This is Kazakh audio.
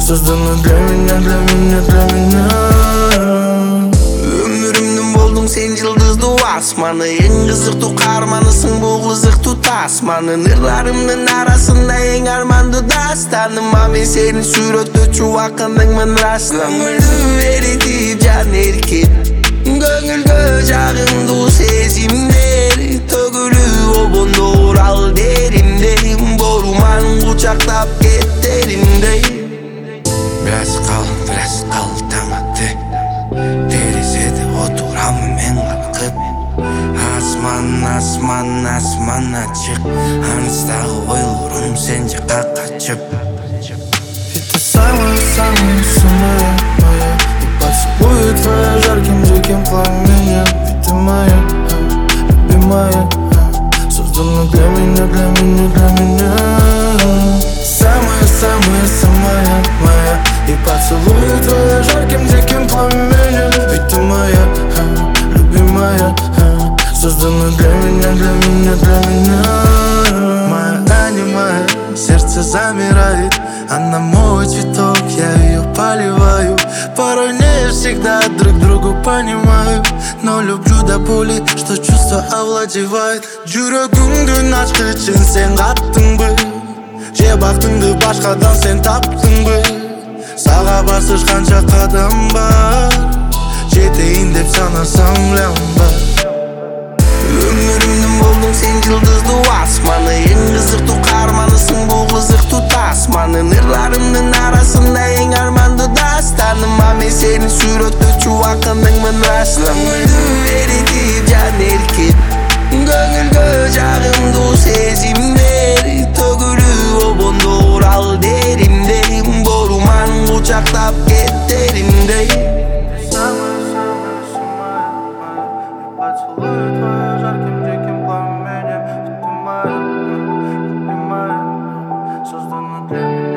Создана для меня, для меня, для меня. Өмүрүмдүн болдуң сен жылдыздуу асманы, эң кызыктуу каарманысың бул кызыктуу тасманын. Ырларымдын арасында эң армандуу дастаным, а мен сени сүрөттөчү акындыңмын рас. Көңүлдү эритип жан эркип, көңүлгө жагымдуу сезимдер төгүлүп обондор ал деримдей, боруман кучактап кеттеримдей. Biraz kal tamati, terezede oturamın men kalkıp. Asman açık, anıstағы ойлорым сен жаққа қачып. И ты самая самая моя, и поцелуй твоя жарким диким пламенем. Ведь ты моя, любимая, создана для меня, для меня, для меня. Самая моя, и поцелуй твоя жарким диким пламенем. Ведь ты моя, любимая, создана для меня, для меня, для меня. Моя анимая, сердце замирает, она мой цветок, я ее поливаю. Порой не всегда друг другу понимаю, но люблю до боли, что чувство овладевает. Жүрөгүңдүн ачкычын сен каттың бы, же бактыңды башкадан сен таптың бы. Сага басыш канча кадам бар, жетейин деп санасам лямбар. Өмүрүмдүн болдуң сен жылдыздуу асманы, эң кызыктуу каарманысың бул кызыктуу тасманын. Ырларымдын арасында эң армандуу дастаным, а мен сени сүрөттөчү акындыңмын рас. Көңүлдү эритип жан эркип, көңүлгө жагымдуу сезимдер төгүлүп обондор ал деримдей, боруман кучактап кеттеримдей. Поцелуй твоя жарким диким пламенем. Ведь ты моя, любимая, создана для меня.